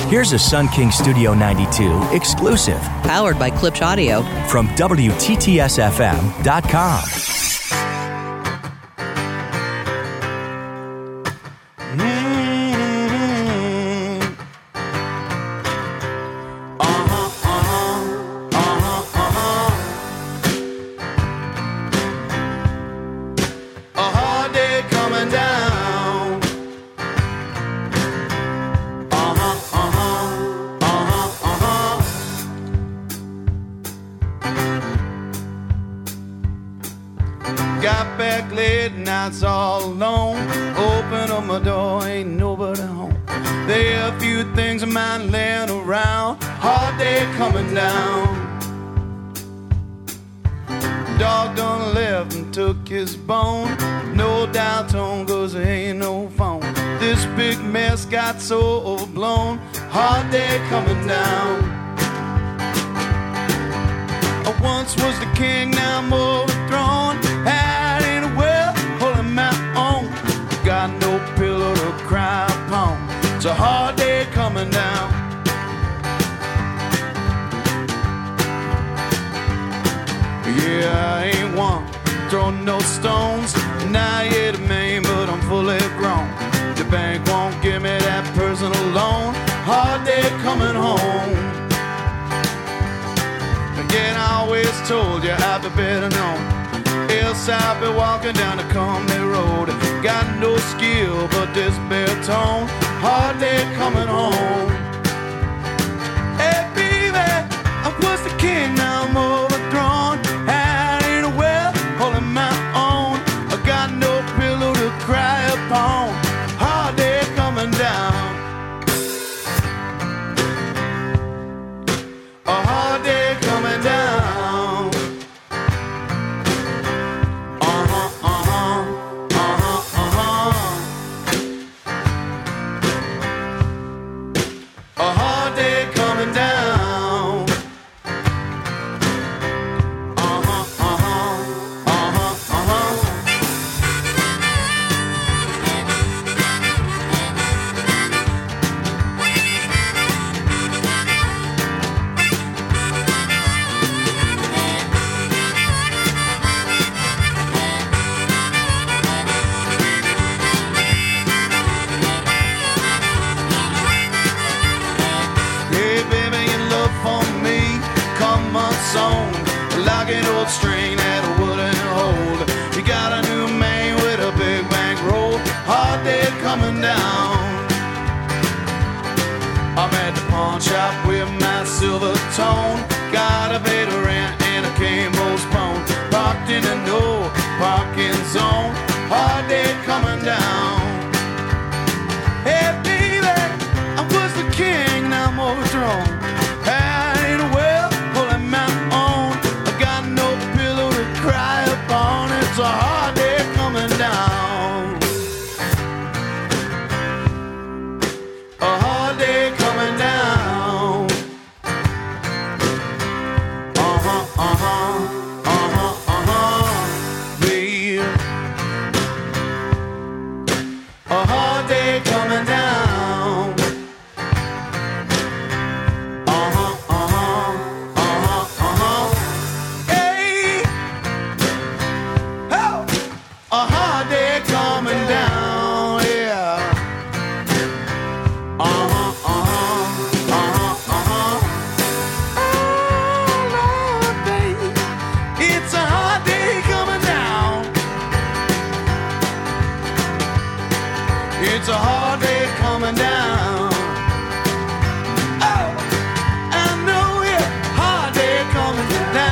Here's a Sun King Studio 92 exclusive. Powered by Klipsch Audio. From WTTSFM.com. Got back late, nights all alone. Open up my door, ain't nobody home. There are a few things of mine laying around. Hard day coming down. Dog done left and took his bone. No dial tone, cause there ain't no phone. This big mess got so overblown. Hard day coming down. I once was the king, now I'm overthrown. Out in a well, holding my own. Got no pillow to cry upon. It's a hard day coming down. Yeah, I ain't one throwing no stones. Not yet a man, but I'm fully grown. The bank won't give me that personal loan. Hard day coming home. Again, I always told you I'd be better known. Else I'd be walking down the company road. Got no skill but this baritone. Hard day coming home. Hey baby, I was the king, now I'm overthrown. Out in a well, holding my own. I got no pillow to cry upon. Hard day coming down. A hard day coming down. A hard day coming down. Hey baby, your love for me, come on song. Like an old string that I wouldn't hold. You got a new man with a big bankroll. Hard day coming down. I'm at the pawn shop with my silver tone. Gotta pay the rent and I can't postpone. Parked in a no parking zone. Hard day coming down. Hey baby, I was the king, now I'm overthrown. I ain't a well, pulling my own. I got no pillow to cry upon. It's a hard day coming down. A hard day coming down. Babe. A hard day coming down. Hey. Oh. A hard day coming down, yeah. Oh, Lord, baby, it's a hard day coming down. It's a hard day coming down. Oh, I know it, hard day coming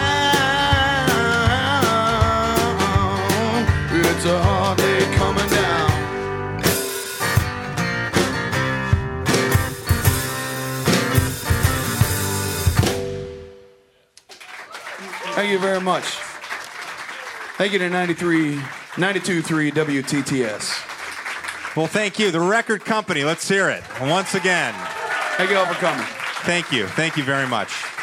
down. It's a hard day coming down. Thank you very much. Thank you to 92.3 WTTS. Well, thank you. The record company, let's hear it once again. Thank you all for coming. Thank you. Thank you very much.